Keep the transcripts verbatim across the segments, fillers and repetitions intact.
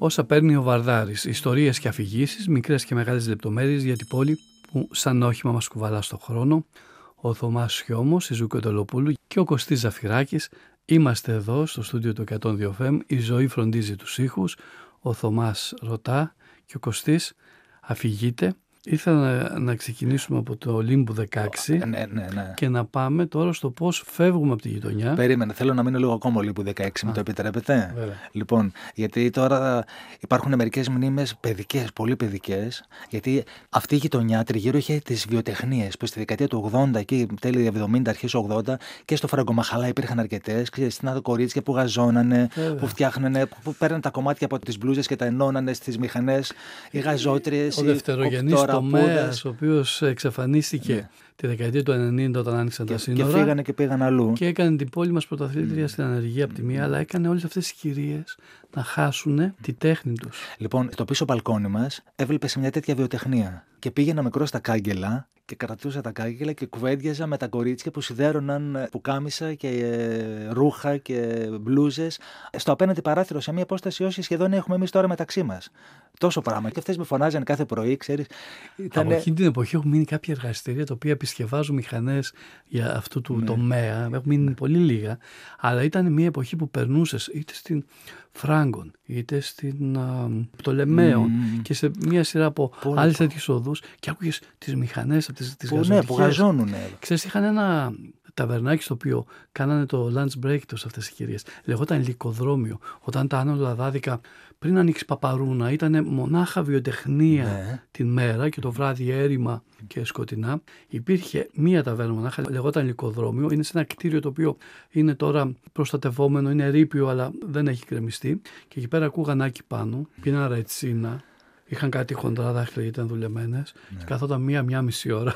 Όσα παίρνει ο Βαρδάρης, ιστορίες και αφηγήσεις, μικρές και μεγάλες λεπτομέρειες για την πόλη που σαν όχημα μας κουβαλά στον χρόνο. Ο Θωμάς Σιώμος, η Ζούκο Τελοπούλου και ο Κωστής Ζαφυράκης. Είμαστε εδώ στο στούντιο του εκατόν δύο εφ εμ. Η ζωή φροντίζει τους ήχους. Ο Θωμάς ρωτά και ο Κωστής αφηγείται. Ήθελα να, να ξεκινήσουμε από το Ολύμπου δεκαέξι ναι, ναι, ναι. και να πάμε τώρα στο πώς φεύγουμε από τη γειτονιά. Περίμενε, θέλω να μείνω λίγο ακόμα Ολύμπου δεκαέξι, μου το επιτρέπετε? Βέβαια. Λοιπόν, γιατί τώρα υπάρχουν μερικές μνήμες παιδικές, πολύ παιδικές, γιατί αυτή η γειτονιά τριγύρω είχε τις βιοτεχνίες που στη δεκαετία του ογδόντα, εκεί τέλη εβδομήντα, αρχές ογδόντα, και στο Φραγκομαχαλά υπήρχαν αρκετές. Ξέρεις, ήταν κορίτσια που γαζώνανε, Βέβαια. που φτιάχνανε, που παίρναν τα κομμάτια από τις μπλούζες και τα ενώνανε στις μηχανές. Οι γαζότριες, ο δευτερογενής τομέας, ο οποίος εξαφανίστηκε ναι. τη δεκαετία του ενενήντα όταν άνοιξαν και, τα σύνορα. Και φύγανε και πήγαν αλλού. Και έκανε την πόλη μας πρωταθλήτρια mm. στην ανεργία από τη μία, αλλά έκανε όλες αυτές τις κυρίες να χάσουν τη τέχνη τους. Λοιπόν, στο πίσω μπαλκόνι μας έβλεπε σε μια τέτοια βιοτεχνία. Και πήγαινα μικρό στα κάγκελα και κρατούσα τα κάγκελα και κουβέντιαζα με τα κορίτσια που σιδέρωναν πουκάμισα και ε, ρούχα και μπλούζες στο απέναντι παράθυρο, σε μια απόσταση όση σχεδόν έχουμε εμείς τώρα μεταξύ μας. Τόσο πράγμα. Και αυτές με φωνάζαν κάθε πρωί, ξέρεις. Ήτανε... Από εκείνη την εποχή έχουν μείνει κάποια εργαστήρια τα οποία επισκευάζουν μηχανές για αυτού του ναι. τομέα. Έχουν μείνει πολύ λίγα. Αλλά ήταν μια εποχή που περνούσες είτε στην Φράγκον, είτε στην Πτολεμαίων mm. και σε μια σειρά από άλλες τέτοιες οδούς και άκουγες τις μηχανές από τις, τις που, γαζοτυχές. Ναι, που γαζώνουνε. Ξέρεις, είχαν ένα ταβερνάκι στο οποίο κάνανε το lunch break τους αυτές οι κυρίες. Λεγόταν Λυκοδρόμιο. Όταν τα άνωτα δάδικα πριν ανοίξει Παπαρούνα ήταν μονάχα βιοτεχνία ναι. την μέρα και το βράδυ έρημα και σκοτεινά. Υπήρχε μία ταβέρνα μονάχα, λεγόταν Λυκοδρόμιο. Είναι σε ένα κτίριο το οποίο είναι τώρα προστατευόμενο, είναι ερείπιο αλλά δεν έχει γκρεμιστεί. Και εκεί πέρα ακούγαν άκι πάνω, πίναν ρετσίνα. Είχαν κάτι χοντρά δάχτυλα γιατί ήταν δουλεμένες. Ναι. Και καθόταν μία-μία μισή ώρα.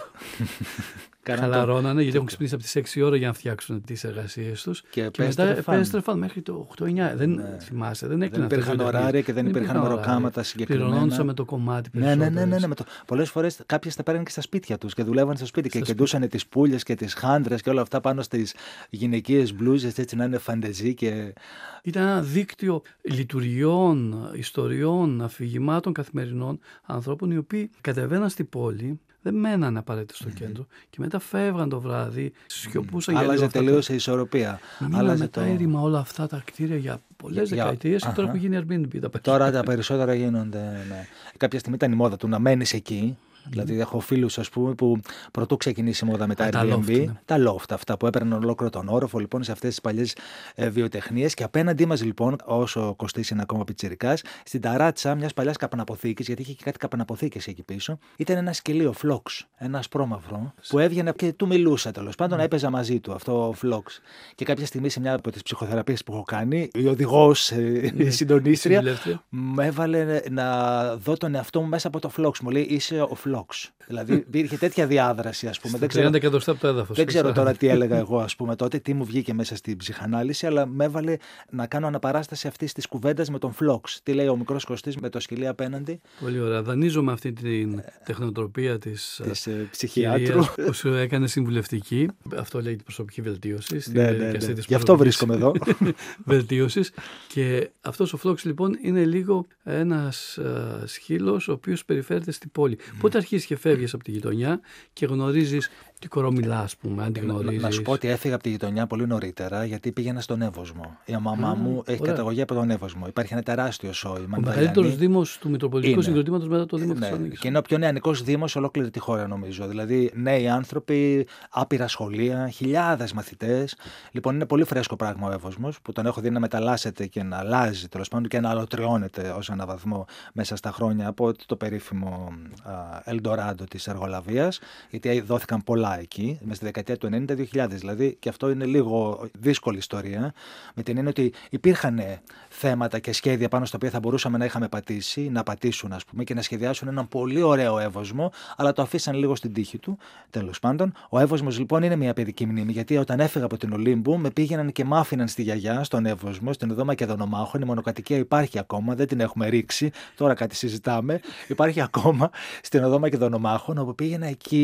Χαλαρώνανε γιατί έχουν ξυπνήσει από τις έξι ώρα για να φτιάξουν τις εργασίες τους. Και, και μετά επέστρεφαν μέχρι το οκτώ εννιά. Δεν ναι. θυμάσαι, δεν Δεν υπήρχαν ωράρια και δεν υπήρχαν μεροκάματα συγκεκριμένα. Πληρωνόντουσαν με το κομμάτι ναι, ναι, ναι, ναι, ναι. Το... Πολλές φορές κάποιες τα παίρναν και στα σπίτια τους και δουλεύαν στο σπίτι στα και κεντούσαν τις πουλιες και τις χάντρες και όλα αυτά πάνω στις γυναικείες μπλούζες, έτσι να είναι φαντεζή. Και... Ήταν ένα δίκτυο λειτουργιών, ιστοριών, αφηγημάτων καθημερινών ανθρώπων οι οποίοι κατεβαίναν στην πόλη. Δεν μένανε απαραίτητα στο mm-hmm. κέντρο και μετά φεύγαν το βράδυ, σιωπούσαν mm-hmm. για Άλλαζε τελείως η ισορροπία. Μείναμε μετά το... έρημα όλα αυτά τα κτίρια για πολλές για... δεκαετίες και τώρα έχουν γίνει Airbnb τα περισσότερα. Τώρα τα περισσότερα γίνονται. Ναι. Κάποια στιγμή ήταν η μόδα του να μένεις εκεί. Mm. Δηλαδή, έχω φίλους, ας πούμε, που πρωτού ξεκινήσει η μόδα με τα Airbnb, loft, ναι. τα loft αυτά που έπαιρναν ολόκληρο τον όροφο, λοιπόν, σε αυτές τις παλιές ε, βιοτεχνίες. Και απέναντί μας, λοιπόν, όσο Κωστής είναι ακόμα πιτσιρικάς, στην ταράτσα μιας παλιάς καπναποθήκης, γιατί είχε και κάτι καπναποθήκες εκεί πίσω, ήταν ένα σκυλί, ο Φλόξ, ένα ασπρόμαυρο, που έβγαινε και του μιλούσα τέλος πάντων, mm. έπαιζα μαζί του αυτό ο Φλόξ. Και κάποια στιγμή σε μια από τις ψυχοθεραπείες που έχω κάνει, η οδηγός, ε, η συντονίστρια, με έβαλε να δω τον εαυτό μου μέσα από το Φλόξ. Μου λέει, είσαι ο Φλόξ. Δηλαδή υπήρχε τέτοια διάδραση, ας πούμε. Δεν ξέρω, από το έδαφος, δεν ξέρω τώρα τι έλεγα εγώ, ας πούμε, τότε, τι μου βγήκε μέσα στην ψυχανάλυση, αλλά με έβαλε να κάνω αναπαράσταση αυτής της κουβέντας με τον Φλόξ. Τι λέει ο μικρός Κωστής με το σκυλί απέναντι. Πολύ ωραία. Δανείζομαι αυτή την τεχνοτροπία της, της ε, ψυχιάτρου που σου έκανε συμβουλευτική. Αυτό λέει την προσωπική βελτίωση. Ναι, ναι, ναι. Γι' αυτό βρίσκομαι εδώ. Βελτίωσης. Και αυτός ο Φλόξ λοιπόν είναι λίγο ένας uh, σκύλος ο οποίος περιφέρεται στην πόλη. Mm. Πότε αρχίζεις και φεύγεις από τη γειτονιά και γνωρίζεις τι κορομιλά, ας πούμε, αν τη γνωρίζεις. Να σου πω ότι έφυγα από τη γειτονιά πολύ νωρίτερα, γιατί πήγαινα στον Εύωσμο. Η μαμά mm, μου έχει ωραία. καταγωγή από τον Εύωσμο. Υπάρχει ένα τεράστιο σόι. Ο μεγαλύτερος δήμος του Μητροπολιτικού Συγκροτήματος μετά το Δήμο ναι, Θεσσαλονίκης. Και είναι ο πιο νεανικός δήμος σε ολόκληρη τη χώρα, νομίζω. Δηλαδή, νέοι άνθρωποι, άπειρα σχολεία, χιλιάδες μαθητές. Λοιπόν, είναι πολύ φρέσκο πράγμα ο Εύωσμος, που τον έχω δει να μεταλλάσσεται και να αλλάζει, τέλος πάντων, και να αλωτριώνεται ως ένα βαθμό μέσα στα χρόνια από το περίφημο Ελντοράντο της εργολαβίας, γιατί δόθηκαν πολλά εκεί, μέσα στη δεκαετία του ενενήντα δύο χιλιάδες δηλαδή, και αυτό είναι λίγο δύσκολη ιστορία, με την έννοια ότι υπήρχαν θέματα και σχέδια πάνω στα οποία θα μπορούσαμε να είχαμε πατήσει, να πατήσουν, ας πούμε, και να σχεδιάσουν έναν πολύ ωραίο Εύωσμο, αλλά το αφήσαν λίγο στην τύχη του. Τέλος πάντων, ο Εύωσμος λοιπόν είναι μια παιδική μνήμη, γιατί όταν έφυγα από την Ολύμπου, με πήγαιναν και μ' άφηναν στη γιαγιά, στον Εύωσμο, στην οδό Μακεδονομάχων. Η μονοκατοικία υπάρχει ακόμα, δεν την έχουμε ρίξει, τώρα κάτι συζητάμε. Υπάρχει ακόμα στην οδό Μακεδονομάχων, όπου πήγαινα εκεί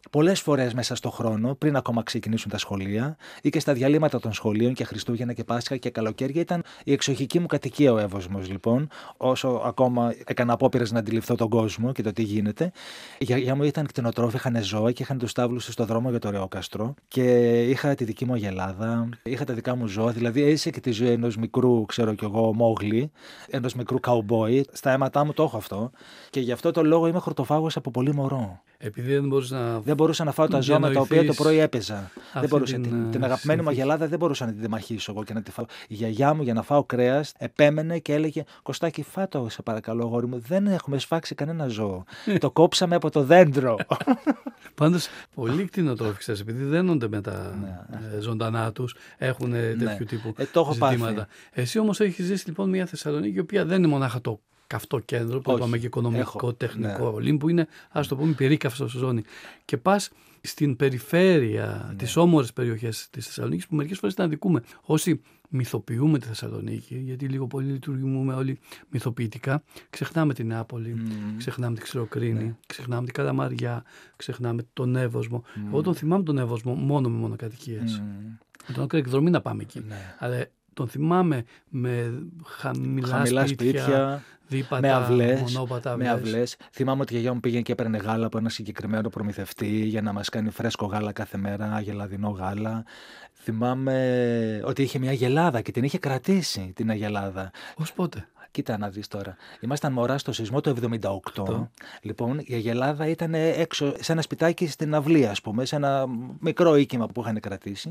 πολλές φορές μέσα στο χρόνο, πριν ακόμα ξεκινήσουν τα σχολεία ή και στα διαλύματα των σχολείων και Χριστούγεννα και Πάσχα και καλοκαίρια, ήταν η εξοχική μου κατοικία ο Εύωσμος, λοιπόν. Όσο ακόμα έκανα απόπειρες να αντιληφθώ τον κόσμο και το τι γίνεται. Η γιαγιά μου ήταν κτηνοτρόφη, είχαν ζώα και είχαν τους στάβλους στο δρόμο για το Ρεόκαστρο. Και είχα τη δική μου αγελάδα, είχα τα δικά μου ζώα. Δηλαδή έζησε και τη ζωή ενός μικρού, ξέρω κι εγώ, Μόγλι, ενός μικρού καουμπόι. Στα αίματά μου το έχω αυτό. Και γι' αυτό το λόγο είμαι χορτοφάγος από πολύ μωρό. Επειδή δεν μπορούσα να. Δεν μπορούσα να φάω τα ζώα με τα οποία το πρωί έπαιζα. Δεν μπορούσα. Την, την, την αγαπημένη μου αγελάδα δεν μπορούσα να την τεμαχίσω εγώ και να τη φάω. Η γιαγιά μου για να φάω κρέας επέμενε και έλεγε: Κωστάκι, φάτο, σε παρακαλώ, αγόρι μου. Δεν έχουμε σφάξει κανένα ζώο. Το κόψαμε από το δέντρο. Πάντως, πολλοί κτηνοτρόφοι, ξέρεις, επειδή δένονται με τα ναι. ζωντανά τους, έχουν τέτοιου ναι. τύπου ε, το ζητήματα. Πάθει. Εσύ όμως έχεις ζήσει λοιπόν μια Θεσσαλονίκη, η οποία δεν είναι μονάχα το καυτό κέντρο, που είπαμε και οικονομικό, έχω. τεχνικό, ναι. Ολύμπου, είναι, ας το πούμε, πυρίκαυστο ζώνη. Και πας στην περιφέρεια, ναι. τις όμορες περιοχές της Θεσσαλονίκης, που μερικές φορές την αδικούμε. Όσοι μυθοποιούμε τη Θεσσαλονίκη, γιατί λίγο πολύ λειτουργούμε όλοι μυθοποιητικά, ξεχνάμε την Νεάπολη, mm. ξεχνάμε την Ξηροκρίνη, ναι. ξεχνάμε την Καλαμαριά, ξεχνάμε τον Εύωσμο. Mm. Εγώ τον θυμάμαι τον Εύωσμο μόνο με μονοκατοικίες. Mm. Τον έκανα εκδρομή να πάμε εκεί. Ναι. Αλλά τον θυμάμαι με χαμηλά, χαμηλά σπίτια, σπίτια δίπατα, με αυλές, μονόπατα με αυλές. Θυμάμαι ότι η γιαγιά μου πήγαινε και έπαιρνε γάλα από ένα συγκεκριμένο προμηθευτή για να μας κάνει φρέσκο γάλα κάθε μέρα, αγελαδινό γάλα. Θυμάμαι ότι είχε μια αγελάδα και την είχε κρατήσει την αγελάδα. Ως πότε? Κοίτα να δεις τώρα. Ήμασταν μωρά στο σεισμό το εβδομήντα οκτώ. Αυτό. Λοιπόν, η αγελάδα ήταν έξω σε ένα σπιτάκι στην αυλή, ας πούμε, σε ένα μικρό οίκημα που είχαν κρατήσει.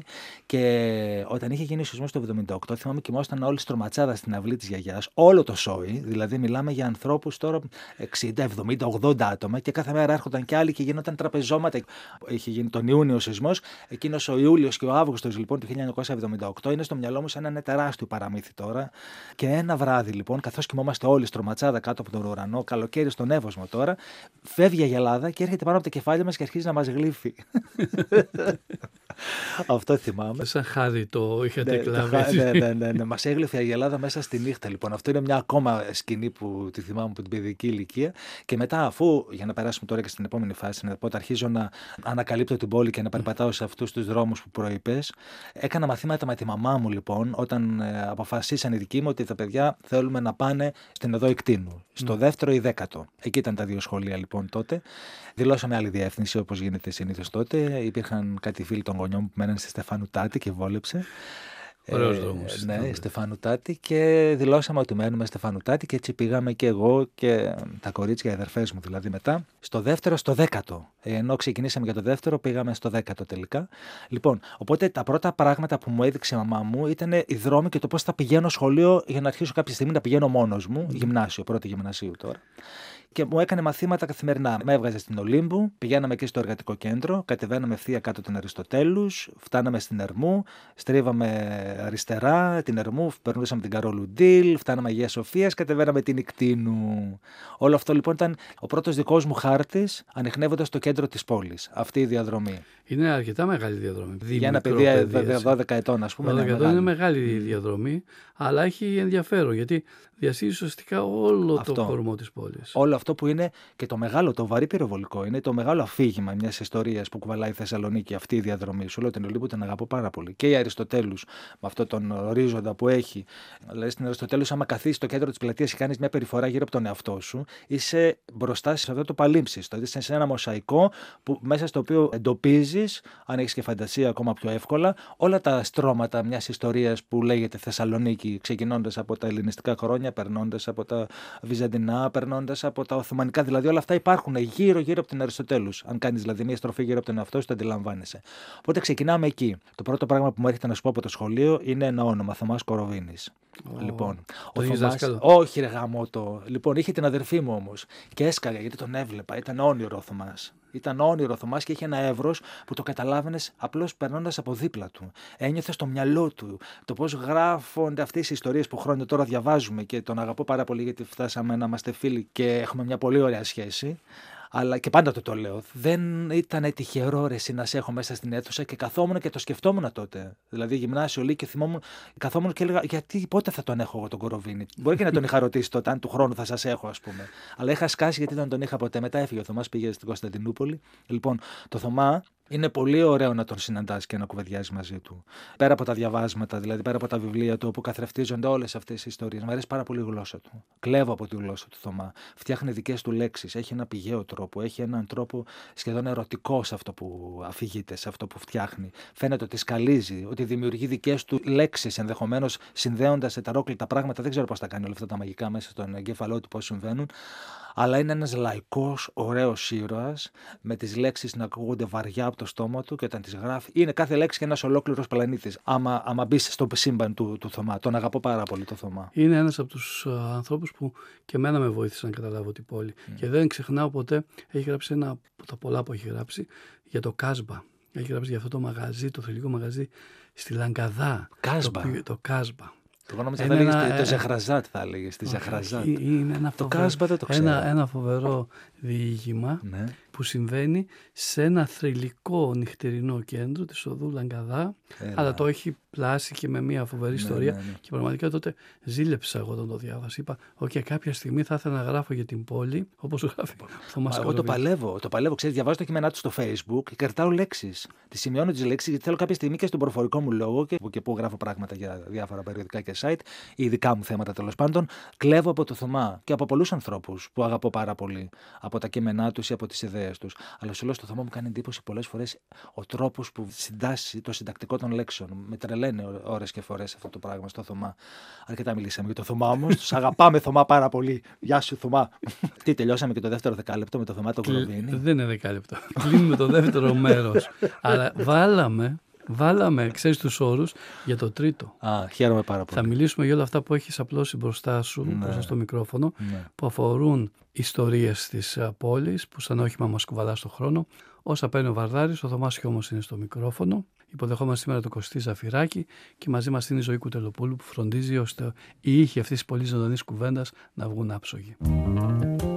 Και όταν είχε γίνει ο σεισμός το εβδομήντα οκτώ, θυμάμαι κοιμόσταν όλοι στρωματσάδα στην αυλή της γιαγιάς, όλο το σόι. Δηλαδή, μιλάμε για ανθρώπους τώρα εξήντα, εβδομήντα, ογδόντα άτομα και κάθε μέρα έρχονταν κι άλλοι και γινόταν τραπεζώματα. Είχε γίνει τον Ιούνιο ο σεισμός. Εκείνος ο Ιούλιος και ο Αύγουστος λοιπόν του χίλια εννιακόσια εβδομήντα οκτώ είναι στο μυαλό μου σαν ένα τεράστιο παραμύθι τώρα. Και ένα βράδυ λοιπόν, καθώς κοιμόμαστε όλοι στρωματσάδα κάτω από τον ουρανό, καλοκαίρι στον Εύωσμο τώρα, φεύγει η αγελάδα και έρχεται πάνω από τα κεφάλια μας και αρχίζει να μας γλύφει. Αυτό θυμάμαι. Σαν χάδι το είχατε ναι, κλάβει. Ναι, ναι, ναι, ναι. Μας έγλυφε η αγελάδα μέσα στη νύχτα λοιπόν. Αυτό είναι μια ακόμα σκηνή που τη θυμάμαι από την παιδική ηλικία. Και μετά, αφού, για να περάσουμε τώρα και στην επόμενη φάση, να πω ότι αρχίζω να ανακαλύπτω την πόλη και να περπατάω σε αυτούς τους δρόμους που προείπες, έκανα μαθήματα με τη μαμά μου λοιπόν, όταν ε, αποφασίσαν οι δικοί μου ότι τα παιδιά θέλουμε να πάνε στην οδό Ικτίνου, στο mm. δεύτερο ή δέκατο. Εκεί ήταν τα δύο σχολεία λοιπόν τότε. Δηλώσαμε άλλη διεύθυνση όπως γίνεται συνήθως τότε. Υπήρχαν κάτι φίλοι των γονιών που μέναν στη Στεφάνου Τάτη και βόλεψε. Ωραίος δρόμος. Ε, ναι, Στεφάνου Τάτη, και δηλώσαμε ότι μένουμε Στεφάνου Τάτη και έτσι πήγαμε και εγώ και τα κορίτσια, οι αδερφές μου δηλαδή μετά, στο δεύτερο, στο δέκατο. Ενώ ξεκινήσαμε για το δεύτερο, πήγαμε στο δέκατο τελικά. Λοιπόν, οπότε τα πρώτα πράγματα που μου έδειξε η μαμά μου ήταν οι δρόμοι και το πώς θα πηγαίνω σχολείο για να αρχίσω κάποια στιγμή να πηγαίνω μόνος μου, mm. γυμνάσιο, πρώτη γυμνασίου τώρα. Και μου έκανε μαθήματα καθημερινά. Με έβγαζε στην Ολύμπου, πηγαίναμε εκεί στο εργατικό κέντρο, κατεβαίναμε ευθεία κάτω την Αριστοτέλους, φτάναμε στην Ερμού, στρίβαμε αριστερά την Ερμού, περνούσαμε την Καρόλου Ντίλ, φτάναμε Αγία Σοφίας, κατεβαίναμε την Ικτίνου. Όλο αυτό λοιπόν ήταν ο πρώτος δικός μου χάρτης, ανιχνεύοντας το κέντρο της πόλης. Αυτή η διαδρομή. Είναι αρκετά μεγάλη διαδρομή. Για ένα παιδί δώδεκα ετών, ας πούμε. δώδεκα ετών είναι μεγάλη διαδρομή, αλλά έχει ενδιαφέρον γιατί διασύζει ουσιαστικά όλο αυτό, το κορμό της πόλης. Όλο αυτό που είναι και το μεγάλο, το βαρύ πυροβολικό, είναι το μεγάλο αφήγημα μιας ιστορίας που κουβαλάει η Θεσσαλονίκη, αυτή η διαδρομή. Σου λέω την Ολύμπου την αγαπώ πάρα πολύ. Και η Αριστοτέλους, με αυτόν τον ορίζοντα που έχει. Δηλαδή στην Αριστοτέλους, άμα καθίσεις στο κέντρο της πλατείας και κάνεις μια περιφορά γύρω από τον εαυτό σου, είσαι μπροστά σε αυτό το παλίμψιστο. Δηλαδή είσαι σε ένα μοσαϊκό που, μέσα στο οποίο εντοπίζεις, αν έχεις και φαντασία ακόμα πιο εύκολα, όλα τα στρώματα μιας ιστορίας που λέγεται Θεσσαλονίκη, ξεκινώντας από τα ελληνιστικά χρόνια, περνώντας από τα βυζαντινά, περνώντας από τα οθωμανικά. Δηλαδή όλα αυτά υπάρχουν γύρω-γύρω από την Αριστοτέλους. Αν κάνεις δηλαδή μια στροφή γύρω από τον εαυτό σου, το αντιλαμβάνεσαι. Οπότε ξεκινάμε εκεί. Το πρώτο πράγμα που μου έρχεται να σου πω από το σχολείο είναι ένα όνομα, Θωμάς Κοροβίνης. Oh, λοιπόν, ο Θωμάς, όχι ρε γαμώτο. Λοιπόν, είχε την αδερφή μου όμως και έσκαγε γιατί τον έβλεπα. Ήταν όνειρο ο Θωμάς. Ήταν όνειρο ο Θωμάς και είχε ένα εύρος που το καταλάβαινες απλώς περνώντας από δίπλα του. Ένιωθες στο μυαλό του το πώς γράφονται αυτές οι ιστορίες που χρόνια τώρα διαβάζουμε και τον αγαπώ πάρα πολύ γιατί φτάσαμε να είμαστε φίλοι και έχουμε μια πολύ ωραία σχέση. Αλλά και πάντα το το λέω. Δεν ήταν τυχερό ρε εσύ να σε έχω μέσα στην αίθουσα και καθόμουν και το σκεφτόμουν τότε. Δηλαδή, γυμνάσιο, Λύκειο, θυμόμουν, καθόμουν και έλεγα γιατί πότε θα τον έχω εγώ τον Κοροβίνη. Μπορεί και να τον είχα ρωτήσει τότε, αν του χρόνου θα σας έχω, ας πούμε. Αλλά είχα σκάσει γιατί δεν τον είχα ποτέ. Μετά έφυγε ο Θωμάς, πήγε στην Κωνσταντινούπολη. Λοιπόν, το Θωμά είναι πολύ ωραίο να τον συναντάς και να κουβεντιάζεις μαζί του. Πέρα από τα διαβάσματα, δηλαδή πέρα από τα βιβλία του, όπου καθρεφτίζονται όλες αυτές οι ιστορίες. Μου αρέσει πάρα πολύ η γλώσσα του. Κλέβω από τη γλώσσα του Θωμά. Φτιάχνει δικές του λέξεις. Έχει ένα πηγαίο τρόπο. Έχει έναν τρόπο σχεδόν ερωτικό σε αυτό που αφηγείται, σε αυτό που φτιάχνει. Φαίνεται ότι σκαλίζει, ότι δημιουργεί δικές του λέξεις, ενδεχομένως συνδέοντας ετερόκλητα πράγματα. Δεν ξέρω πώς τα κάνει όλα αυτά τα μαγικά μέσα στον εγκέφαλό του, πώς συμβαίνουν. Αλλά είναι ένας λαϊκός, ωραίος ήρωας, με τις λέξεις να ακούγονται βαριά από το στόμα του και όταν τις γράφει. Είναι κάθε λέξη και ένας ολόκληρος πλανήτης. Άμα, άμα μπει στο σύμπαν του, του Θωμά. Τον αγαπώ πάρα πολύ το Θωμά. Είναι ένας από τους uh, ανθρώπους που και εμένα με βοήθησαν να καταλάβω την πόλη. Mm. Και δεν ξεχνάω ποτέ, έχει γράψει ένα από τα πολλά που έχει γράψει για το Κάσμπα. Έχει γράψει για αυτό το μαγαζί, το θρυλικό μαγαζί στη Λαγκαδά. Κάσμπα. Το, το Κάσμπα. Εγώ νόμιζα θα έλεγες ένα... το Ζεχραζάτ, θα έλεγες, τη Ζεχραζάτ. Είναι ένα, το φοβερό, Κάσμπα δεν το ξέρω. Ένα, ένα φοβερό διήγημα ναι. που συμβαίνει σε ένα θρυλικό νυχτερινό κέντρο της οδού Λαγκαδά, Έλα. αλλά το έχει πλάσει και με μια φοβερή ναι, ιστορία ναι, ναι. και πραγματικά τότε ζήλεψα εγώ όταν το διάβασα. Είπα, οκ, okay, κάποια στιγμή θα ήθελα να γράφω για την πόλη όπως γράφει ο Θωμάς. Εγώ το παλεύω, το παλεύω, ξέρεις, διαβάζω τα κείμενά του στο Facebook και κρατάω λέξεις. Τις σημειώνω τις λέξεις γιατί θέλω κάποια στιγμή και στον προφορικό μου λόγο και, και που γράφω πράγματα για διάφορα περιοδικά και site, ή ειδικά μου θέματα τέλος πάντων, κλέβω από το Θωμά και από πολλούς ανθρώπους που αγαπώ πάρα πολύ, από τα κείμενά τους ή από τις ιδέες τους. Αλλά σου λέω, στο Θωμά μου κάνει εντύπωση πολλές φορές ο τρόπος που συντάσσει το συντακτικό των λέξεων. Με τρελαίνει ώρες και φορές αυτό το πράγμα στο Θωμά. Αρκετά μιλήσαμε για το Θωμά όμως. Τους αγαπάμε Θωμά πάρα πολύ. Γεια σου Θωμά. Τι, τελειώσαμε και το δεύτερο δεκάλεπτο με το Θωμά τον Κοροβίνη. Δεν είναι δεκάλεπτο. Κλείνουμε το δεύτερο μέρος. Αλλά βάλαμε. Βάλαμε, ξέρεις, τους όρους για το τρίτο. Α, χαίρομαι πάρα πολύ. Θα μιλήσουμε για όλα αυτά που έχεις απλώσει μπροστά σου, ναι. μπροστά στο μικρόφωνο, ναι. που αφορούν ιστορίες της πόλης, που σαν όχημα μας κουβαλά στον χρόνο. Όσα παίρνει ο Βαρδάρης, ο Θωμάς όμως είναι στο μικρόφωνο. Υποδεχόμαστε σήμερα τον Κωστή Ζαφυράκη και μαζί μας είναι η Ζωή Κουτελοπούλου που φροντίζει ώστε οι ήχοι αυτής της πολύ ζωντανής κουβέντας να βγουν άψογοι.